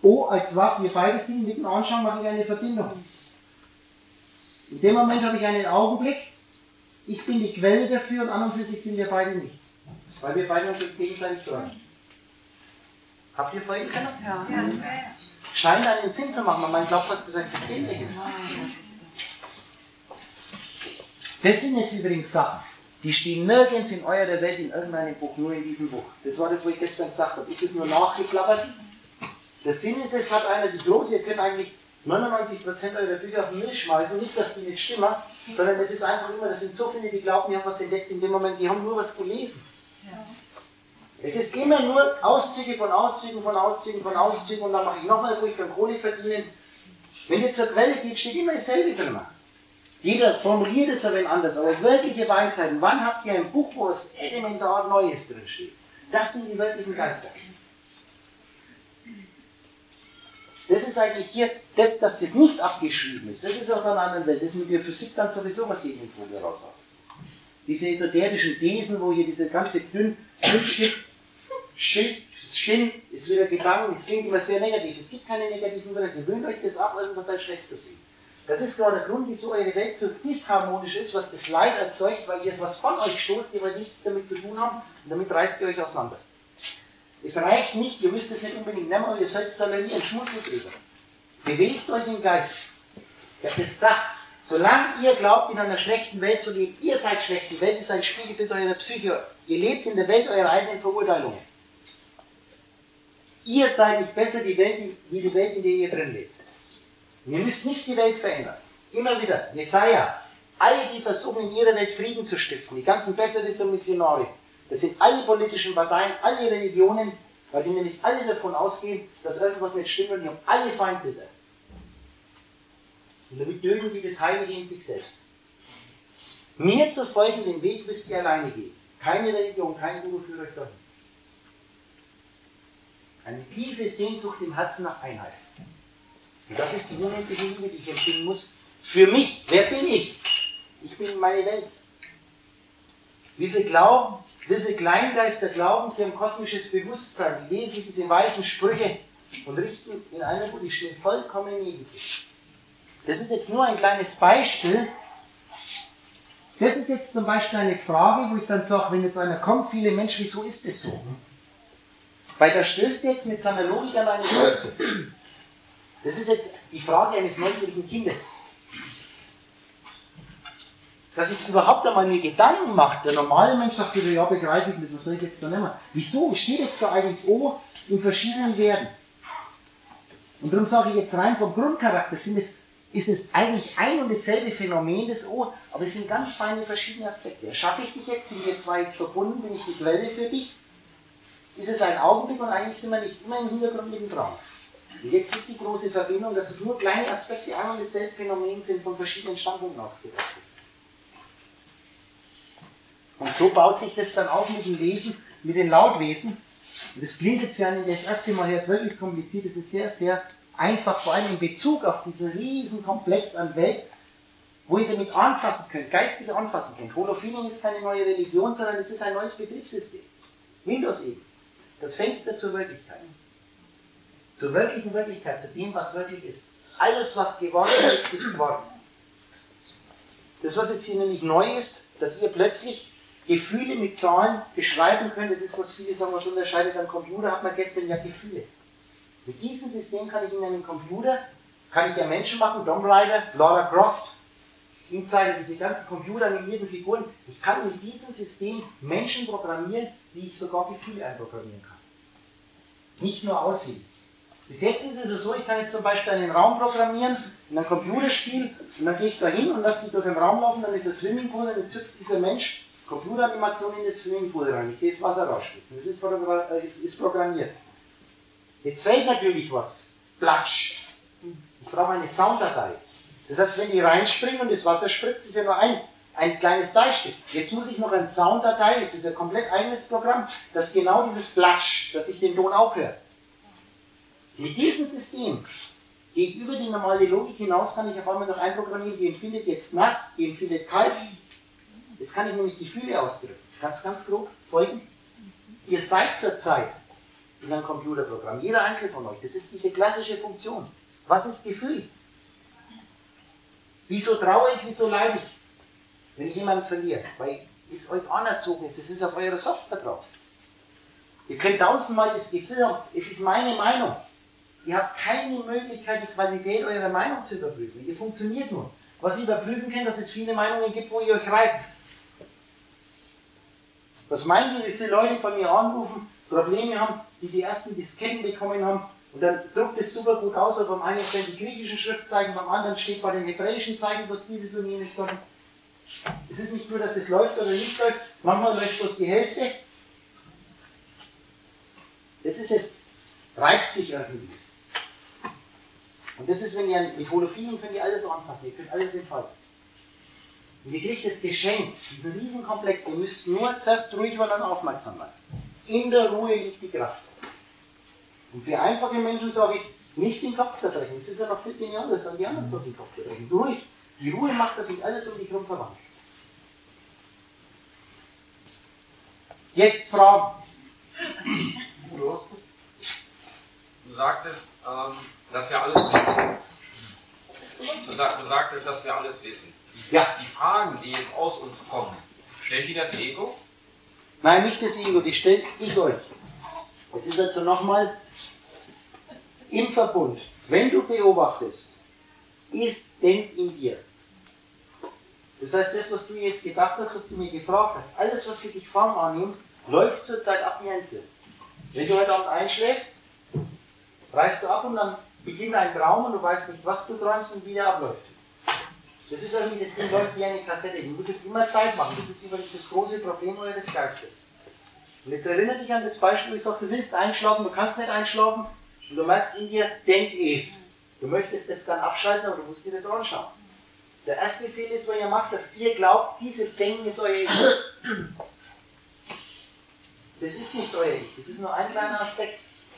O als Waffe, wir beide sind mit dem Anschauen, mache ich eine Verbindung. In dem Moment habe ich einen Augenblick, ich bin die Quelle dafür und an und für sich sind wir beide nichts. Weil wir beide uns jetzt gegenseitig steuern. Habt ihr vorhin können? Ja. Scheint einen Sinn zu machen, aber man glaubt, dass das ein System ist. Das sind jetzt übrigens Sachen, die stehen nirgends in eurer Welt in irgendeinem Buch, nur in diesem Buch. Das war das, was ich gestern gesagt habe. Ist es nur nachgeklappert? Der Sinn ist, es hat einer die große, ihr könnt eigentlich 99% eurer Bücher auf den Müll schmeißen, nicht, dass die nicht stimmen, sondern es ist einfach immer, das sind so viele, die glauben, die haben was entdeckt in dem Moment, die haben nur was gelesen. Ja. Es ist immer nur Auszüge von Auszügen von Auszügen von Auszügen und dann mache ich nochmal, wo ich kann Kohle verdienen. Wenn ihr zur Quelle geht, steht immer dasselbe drin. Jeder formuliert es ein wenig anders, aber wirkliche Weisheiten, wann habt ihr ein Buch, wo es elementar Neues drin steht? Das sind die wirklichen Geister. Das ist eigentlich hier, dass das nicht abgeschrieben ist, das ist aus einer anderen Welt. Das ist mit der Physik dann sowieso, was hier irgendwo raus hat. Diese esoterischen Thesen, wo hier diese ganze Schiss, ist wieder Gedanken, es klingt immer sehr negativ. Es gibt keine negativen Wörter. Gewöhnt euch das ab, irgendwas als schlecht zu sehen. Das ist genau der Grund, wieso eure Welt so disharmonisch ist, was das Leid erzeugt, weil ihr was von euch stoßt, die aber nichts damit zu tun haben und damit reißt ihr euch auseinander. Es reicht nicht, ihr müsst es nicht unbedingt nehmen, aber ihr sollt es tolerieren, schmutzig drüber. Bewegt euch im Geist. Ich habe das gesagt, solange ihr glaubt, in einer schlechten Welt zu leben, ihr seid schlecht, die Welt ist ein Spiegelbild eurer Psyche, ihr lebt in der Welt eurer eigenen Verurteilungen. Ihr seid nicht besser wie die Welt, in der ihr drin lebt. Und ihr müsst nicht die Welt verändern. Immer wieder, Jesaja, alle, die versuchen, in ihrer Welt Frieden zu stiften, die ganzen Besserwisser und Missionare, das sind alle politischen Parteien, alle Religionen, weil die nämlich alle davon ausgehen, dass irgendwas nicht stimmt und die haben alle Feindbilder. Und damit dulden die das Heilige in sich selbst. Mir zu folgen, den Weg müsst ihr alleine gehen. Keine Religion, kein Guru führt euch dahin. Eine tiefe Sehnsucht im Herzen nach Einheit. Und das ist die unendliche Liebe, die ich empfinden muss. Für mich, wer bin ich? Ich bin meine Welt. Wie viel Kleingeister glauben, sie haben kosmisches Bewusstsein, die lesen diese weisen Sprüche und richten in einer, wo die stehen vollkommen neben sich. Das ist jetzt nur ein kleines Beispiel. Das ist jetzt zum Beispiel eine Frage, wo ich dann sage, wenn jetzt einer kommt, viele Menschen, wieso ist das so? Weil da stößt jetzt mit seiner Logik an eine Grenze. Das ist jetzt die Frage eines neugierigen Kindes. Dass ich überhaupt einmal mir Gedanken mache. Der normale Mensch sagt wieder, ja, begreife ich nicht, was soll ich jetzt da nehmen? Wieso steht jetzt da eigentlich O in verschiedenen Werten? Und darum sage ich jetzt rein vom Grundcharakter, ist es eigentlich ein und dasselbe Phänomen, das O, aber es sind ganz feine verschiedene Aspekte. Erschaffe ich dich jetzt, sind wir zwei jetzt verbunden, bin ich die Quelle für dich? Ist es ein Augenblick und eigentlich sind wir nicht immer im Hintergrund mit dem Traum. Und jetzt ist die große Verbindung, dass es nur kleine Aspekte ein und dasselbe Phänomen sind, von verschiedenen Standpunkten aus betrachtet. Und so baut sich das dann auf mit dem Lesen, mit den Lautwesen. Und das klingt jetzt für einen, der das erste Mal hört, wirklich kompliziert. Es ist sehr, sehr einfach, vor allem in Bezug auf diesen riesen Komplex an Welt, wo ihr damit anfassen könnt, geistig anfassen könnt. Holofeeling ist keine neue Religion, sondern es ist ein neues Betriebssystem. Windows eben. Das Fenster zur Wirklichkeit. Zur wirklichen Wirklichkeit, zu dem, was wirklich ist. Alles, was geworden ist, ist geworden. Das, was jetzt hier nämlich neu ist, dass ihr plötzlich Gefühle mit Zahlen beschreiben könnt, das ist, was viele sagen, was unterscheidet am Computer, hat man gestern ja Gefühle. Mit diesem System kann ich in einem Computer, kann ich ja Menschen machen, Tomb Raider, Lara Croft, Insider, diese ganzen computeranimierten Figuren. Ich kann mit diesem System Menschen programmieren, die ich sogar Gefühle einprogrammieren kann. Nicht nur aussehen. Bis jetzt ist es so, ich kann jetzt zum Beispiel einen Raum programmieren, in einem Computerspiel, und dann gehe ich da hin und lasse die durch den Raum laufen, dann ist ein Swimmingpool, und dann züpft dieser Mensch Computeranimation in das Swimmingpool rein. Ich sehe das Wasser rausspritzen. Das ist programmiert. Jetzt fällt natürlich was. Platsch. Ich brauche eine Sounddatei. Das heißt, wenn die reinspringen und das Wasser spritzt, ist ja nur ein kleines Teilstück. Jetzt muss ich noch eine Sounddatei, das ist ein komplett eigenes Programm, das genau dieses Platsch, dass ich den Ton auch höre. Mit diesem System, gegenüber die normale Logik hinaus, kann ich auf einmal noch einprogrammieren, die empfindet jetzt nass, die empfindet kalt. Jetzt kann ich nämlich Gefühle ausdrücken. Ganz grob folgen. Ihr seid zurzeit in ein Computerprogramm. Jeder einzelne von euch. Das ist diese klassische Funktion. Was ist Gefühl? Wieso traue ich, wieso leide ich, wenn ich jemanden verliere? Weil es euch anerzogen ist, es ist auf eurer Software drauf. Ihr könnt tausendmal das Gefühl haben, es ist meine Meinung. Ihr habt keine Möglichkeit, die Qualität eurer Meinung zu überprüfen. Ihr funktioniert nur. Was ihr überprüfen könnt, dass es viele Meinungen gibt, wo ihr euch reibt. Was meint ihr, wie viele Leute bei mir anrufen, Probleme haben, die ersten Disketten bekommen haben, und dann druckt es super gut aus, aber beim einen stehen die griechischen Schriftzeichen, beim anderen steht bei den hebräischen Zeichen, was dieses und jenes kommt. Es ist nicht nur, dass es läuft oder nicht läuft, manchmal läuft bloß die Hälfte. Das ist es, reibt sich irgendwie. Und das ist, wenn ihr mit Holophinen könnt ihr alles so anfassen, ihr könnt alles entfalten. Und ihr kriegt das Geschenk, diesen Riesenkomplex, ihr müsst nur zuerst ruhig und dann aufmerksam bleiben. In der Ruhe liegt die Kraft. Und für einfache Menschen sage ich, nicht den Kopf zerbrechen. Das ist ja noch viel genialer, das sagen die anderen so den Kopf zerbrechen. Ruhig. Die Ruhe macht, dass sich alles um dich herum verwandelt. Jetzt Fragen. Udo, du sagtest, dass wir alles wissen. Du sagtest, dass wir alles wissen. Ja. Die Fragen, die jetzt aus uns kommen, stellt die das Ego? Nein, nicht das Ego, die stellt ich euch. Es ist also nochmal im Verbund. Wenn du beobachtest, denkt in dir. Das heißt, das, was du jetzt gedacht hast, was du mir gefragt hast, alles, was für dich Form annimmt, läuft zurzeit ab wie ein Film. Wenn du heute Abend einschläfst, reißt du ab und dann beginnt ein Traum und du weißt nicht, was du träumst und wie der abläuft. Das ist irgendwie, das Ding läuft wie eine Kassette. Du musst jetzt immer Zeit machen. Das ist immer dieses große Problem eures Geistes. Und jetzt erinnere dich an das Beispiel, ich sage, du willst einschlafen, du kannst nicht einschlafen und du merkst in dir, denk es. Du möchtest das dann abschalten, aber du musst dir das anschauen. Der erste Fehler ist, was ihr macht, dass ihr glaubt, dieses Denken ist euer Ich. Das ist nicht euer Ich, das ist nur ein kleiner Aspekt.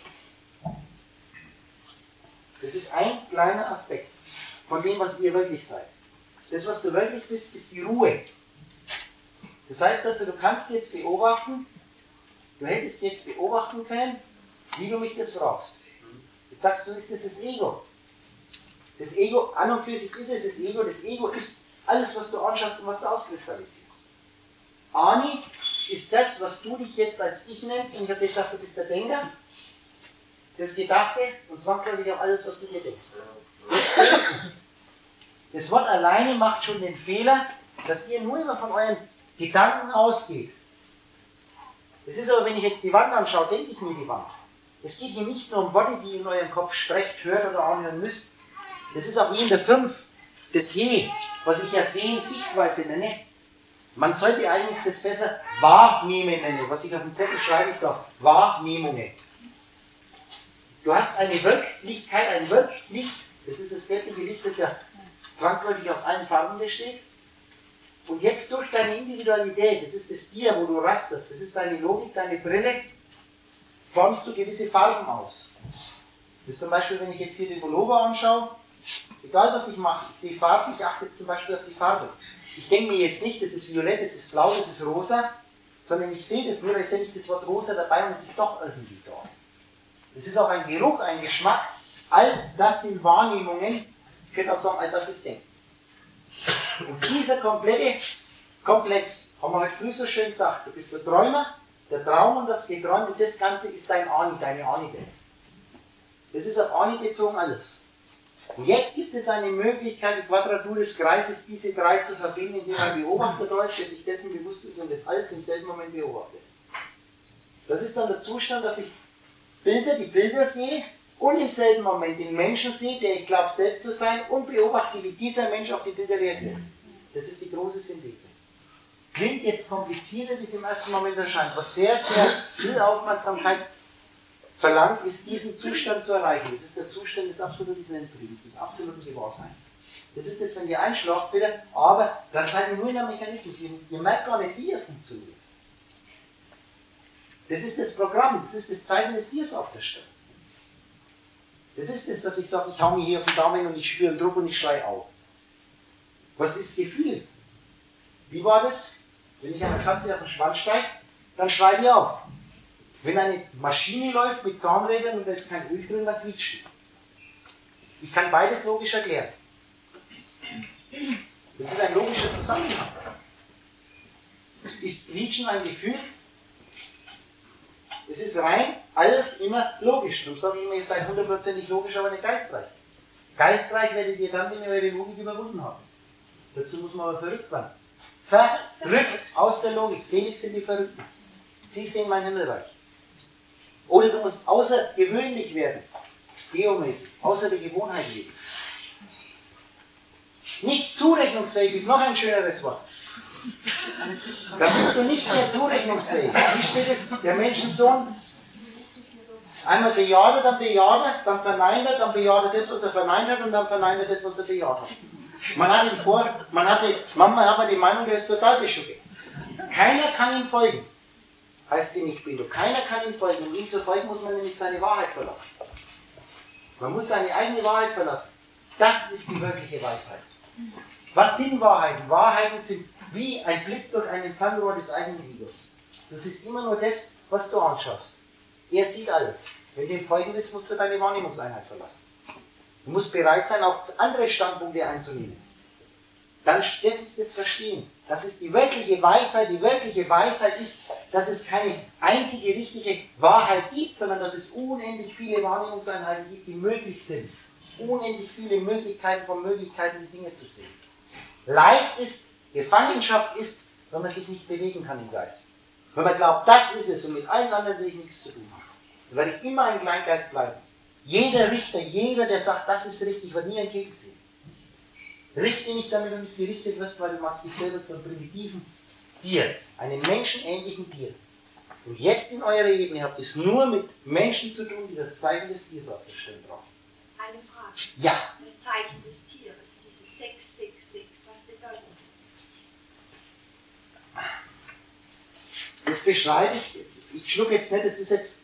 Das ist ein kleiner Aspekt von dem, was ihr wirklich seid. Das, was du wirklich bist, ist die Ruhe. Das heißt also, du kannst jetzt beobachten, du hättest jetzt beobachten können, wie du mich das fragst. Jetzt sagst du, ist das das Ego? Das Ego, an und für sich ist es das Ego. Das Ego ist alles, was du anschaust und was du auskristallisierst. Ani ist das, was du dich jetzt als Ich nennst, und ich habe dir gesagt, du bist der Denker, das Gedachte und zwangsläufig auch alles, was du dir denkst. Das Wort alleine macht schon den Fehler, dass ihr nur immer von euren Gedanken ausgeht. Das ist aber, wenn ich jetzt die Wand anschaue, denke ich mir die Wand. Es geht hier nicht nur um Worte, die ihr in eurem Kopf sprecht, hört oder anhören müsst. Das ist auch wie in der 5, das Je, was ich ja Sehen, Sichtweise nenne. Man sollte eigentlich das besser Wahrnehmen nennen, was ich auf dem Zettel schreibe, ich glaube, Wahrnehmungen. Du hast eine Wirklichkeit, ein Wirklicht, das ist das göttliche Licht, das ja zwangsläufig auf allen Farben besteht. Und jetzt durch deine Individualität, das ist das Dir, wo du rasterst, das ist deine Logik, deine Brille, formst du gewisse Farben aus. Das ist zum Beispiel, wenn ich jetzt hier den Pullover anschaue, egal was ich mache, ich sehe Farben, ich achte jetzt zum Beispiel auf die Farbe. Ich denke mir jetzt nicht, das ist violett, das ist blau, das ist rosa, sondern ich sehe das nur, ich sehe nicht das Wort rosa dabei und es ist doch irgendwie da. Das ist auch ein Geruch, ein Geschmack, all das sind Wahrnehmungen, ich könnte auch sagen, all das ist Denken. Und dieser komplette Komplex, haben wir heute früh so schön gesagt, du bist der Träumer, der Traum und das Geträumt und das Ganze ist dein Ani, deine Ani-Welt. Das ist auf Ani bezogen alles. Und jetzt gibt es eine Möglichkeit, die Quadratur des Kreises, diese drei zu verbinden, indem ein Beobachter da ist, der sich dessen bewusst ist und das alles im selben Moment beobachtet. Das ist dann der Zustand, dass ich die Bilder sehe und im selben Moment den Menschen sehe, der ich glaube selbst zu sein, und beobachte, wie dieser Mensch auf die Bilder reagiert. Das ist die große Synthese. Klingt jetzt komplizierter, wie es im ersten Moment erscheint. Was sehr, sehr viel Aufmerksamkeit verlangt, ist diesen Zustand zu erreichen. Das ist der Zustand des absoluten Sinnfriedens, des absoluten Gewahrseins. Das ist das, wenn ihr einschlaft, bitte, aber dann seid ihr nur in einem Mechanismus. Ihr merkt gar nicht, wie ihr funktioniert. Das ist das Programm, das ist das Zeichen des Tiers auf der Stelle. Das ist es, dass ich sage, ich hau mir hier auf den Daumen und ich spüre einen Druck und ich schreie auf. Was ist Gefühl? Wie war das? Wenn ich einer Katze auf den Schwanz steige, dann schreit die auf. Wenn eine Maschine läuft mit Zahnrädern und da ist kein Öl drin, dann quietscht die. Ich kann beides logisch erklären. Das ist ein logischer Zusammenhang. Ist Quietschen ein Gefühl? Es ist rein alles immer logisch. Darum sage ich immer, ihr seid 100% logisch, aber nicht geistreich. Geistreich werdet ihr dann, wenn ihr eure Logik überwunden habt. Dazu muss man aber verrückt werden. Verrückt aus der Logik. Selig sind die Verrückten. Sie sehen mein Himmelreich. Oder du musst außergewöhnlich werden. Geomäßig. Außer der Gewohnheit leben. Nicht zurechnungsfähig ist noch ein schöneres Wort. Da bist du nicht mehr zurechnungsfähig. Wie steht es? Der Menschensohn einmal bejaht er, dann verneint er, dann bejaht er das, was er verneint hat, und dann verneint er das, was er bejaht hat. Manchmal hat man die Meinung, der ist total bescheuert. Keiner kann ihm folgen. Heißt sie nicht Bildung. Keiner kann ihm folgen. Um ihm zu folgen, muss man nämlich seine Wahrheit verlassen. Man muss seine eigene Wahrheit verlassen. Das ist die wirkliche Weisheit. Was sind Wahrheiten? Wahrheiten sind wie ein Blick durch ein Fernrohr des eigenen Egos. Du siehst immer nur das, was du anschaust. Er sieht alles. Wenn du ihm folgen willst, musst du deine Wahrnehmungseinheit verlassen. Du musst bereit sein, auch andere Standpunkte einzunehmen. Das ist das Verstehen. Das ist die wirkliche Weisheit. Die wirkliche Weisheit ist, dass es keine einzige richtige Wahrheit gibt, sondern dass es unendlich viele Wahrnehmungseinheiten gibt, die möglich sind. Unendlich viele Möglichkeiten von Möglichkeiten, die Dinge zu sehen. Leid ist, Gefangenschaft ist, wenn man sich nicht bewegen kann im Geist. Wenn man glaubt, das ist es und mit allen anderen will ich nichts zu tun haben, dann werde ich immer ein Kleingeist bleiben. Jeder Richter, jeder, der sagt, das ist richtig, wird nie ein Keks sehen. Richte nicht, damit du nicht gerichtet wirst, weil du machst dich selber zu einem primitiven Tier, einem menschenähnlichen Tier. Und jetzt in eurer Ebene habt ihr es nur mit Menschen zu tun, die das Zeichen des Tiers auf der Stirn brauchen. Eine Frage. Ja. Das Zeichen des Tieres, dieses 666, was bedeutet das? Das beschreibe ich jetzt. Ich schluck jetzt nicht, das ist jetzt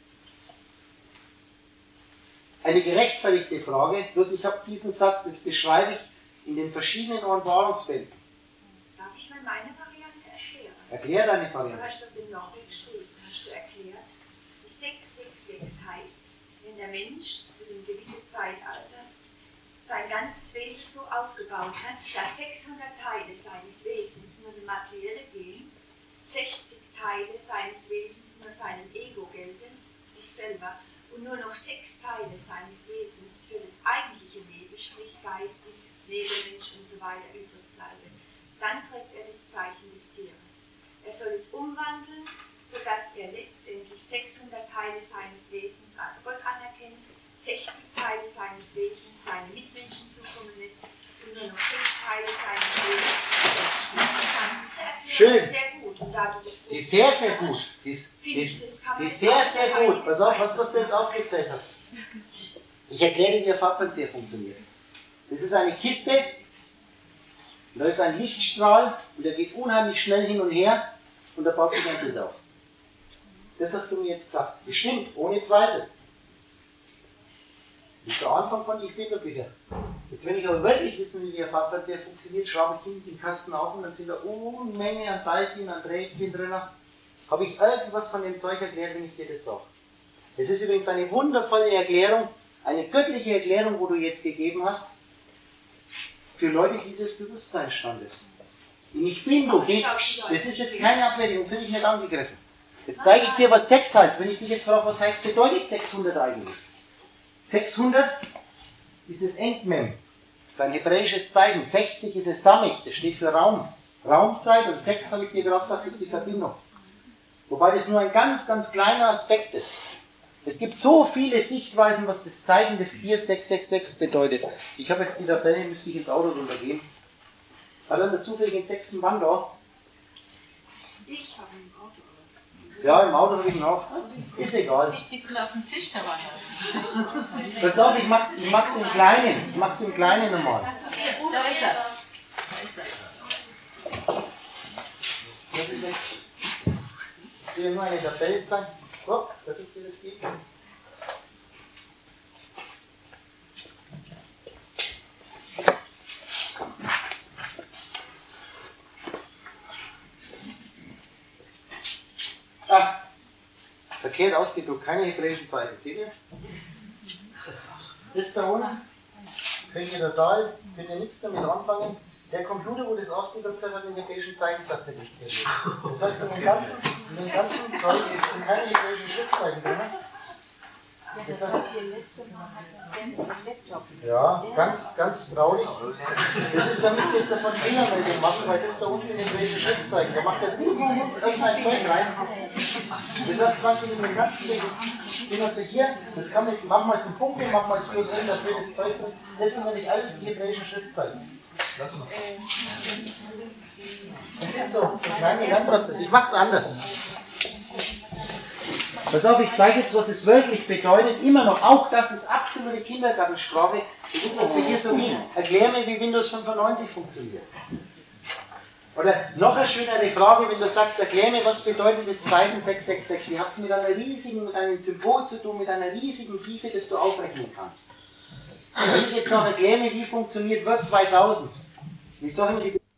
eine gerechtfertigte Frage, bloß ich habe diesen Satz, das beschreibe ich in den verschiedenen Offenbarungsbänden. Darf ich mal meine Variante erklären? Erklär deine Variante. Du hast doch den Norbert geschrieben, hast du erklärt. Die 666 heißt, wenn der Mensch zu einem gewissen Zeitalter sein ganzes Wesen so aufgebaut hat, dass 600 Teile seines Wesens nur dem Materielle gehen, 60 Teile seines Wesens nur seinem Ego gelten, sich selber, und nur noch 6 Teile seines Wesens für das eigentliche Leben, sprich geistig, Nebenmensch und so weiter übrig bleiben, dann trägt er das Zeichen des Tieres. Er soll es umwandeln, sodass er letztendlich 600 Teile seines Wesens an Gott anerkennt, 60 Teile seines Wesens seine Mitmenschen zukommen lässt und nur noch 6 Teile seines Wesens diese Erklärung Schön. Ist sehr gut. Und da du das Die ist sehr, sehr gut. Die ist sehr, sehr gut. Pass auf, was du jetzt aufgezählt hast. Ich erkläre dir, wie der Farbfernseher funktioniert. Das ist eine Kiste, und da ist ein Lichtstrahl, und der geht unheimlich schnell hin und her, und da baut sich ein Bild auf. Das hast du mir jetzt gesagt. Das stimmt, ohne Zweifel. Das ist der Anfang von die Bilderbücher. Jetzt, wenn ich aber wirklich wissen will, wie der Farbfernseher funktioniert, schraube ich hinten den Kasten auf und dann sind da Unmenge an Teilchen, an Drähtchen drin. Habe ich irgendwas von dem Zeug erklärt, wenn ich dir das sage. Es ist übrigens eine wundervolle Erklärung, eine göttliche Erklärung, wo du jetzt gegeben hast, für Leute dieses Bewusstseinsstandes. Und ich bin du. Das ist jetzt keine Abwertung, finde ich nicht angegriffen. Jetzt zeige ich dir, was 6 heißt. Wenn ich dich jetzt frage, was heißt, bedeutet 600 eigentlich? 600 ist es Entmem, das ist ein hebräisches Zeichen. 60 ist es Samich, das steht für Raum, Raumzeit, und 6, habe ich dir gerade gesagt, ist die Verbindung. Wobei das nur ein ganz, ganz kleiner Aspekt ist. Es gibt so viele Sichtweisen, was das Zeichen des Tiers 666 bedeutet. Ich habe jetzt die Tabelle, müsste ich ins Auto runtergehen. Hat er zufällig den 6. Mann da? Ich habe im Auto. Ja, im Auto habe ich ihn auch. Ist egal. Ich liege mir auf dem Tisch dabei. Pass auf, ich mach's im Kleinen. Ich mach's im Kleinen nochmal. Da ist er. Ich will nur eine Tabelle zeigen. Guck, dass ich dir das gebe. verkehrt ausgedruckt, keine hebräischen Zeichen. Seht ihr? Das da unten, könnt ihr total, könnt ihr nichts damit anfangen. Der Computer, wo das ausgedruckt hat, hat den hebräischen Zeichensatz nichts drin. Das heißt, in dem ganzen Zeug sind keine hebräischen Schriftzeichen drin. Das heißt, ja, ganz traurig. Das ist, da müsst ihr jetzt davon Fehlermeldung machen, weil das da unten sind hebräische Schriftzeichen. Da macht er irgendein Zeug rein. Das heißt, manchmal in den ganzen Text sehen wir hier, das kann man jetzt, machen wir jetzt einen Punkt, machen wir jetzt bloß irgendein blödes Zeug drin. Das sind nämlich alles die hebräischen Schriftzeichen. Das sind so kleine Lernprozesse. Ich mache es anders. Pass auf, ich zeige jetzt, was es wirklich bedeutet. Immer noch, auch das ist absolute Kindergartensprache. Das ist also hier so wie, erklär mir, wie Windows 95 funktioniert. Oder noch eine schönere Frage, wenn du sagst, erklär mir, was bedeutet das Zeichen 666. Ihr habt mit einem Symbol zu tun, mit einer riesigen Tiefe, das du aufrechnen kannst. Wenn ich jetzt sage, erklär mir, wie funktioniert Word 2000. Ich sage immer, die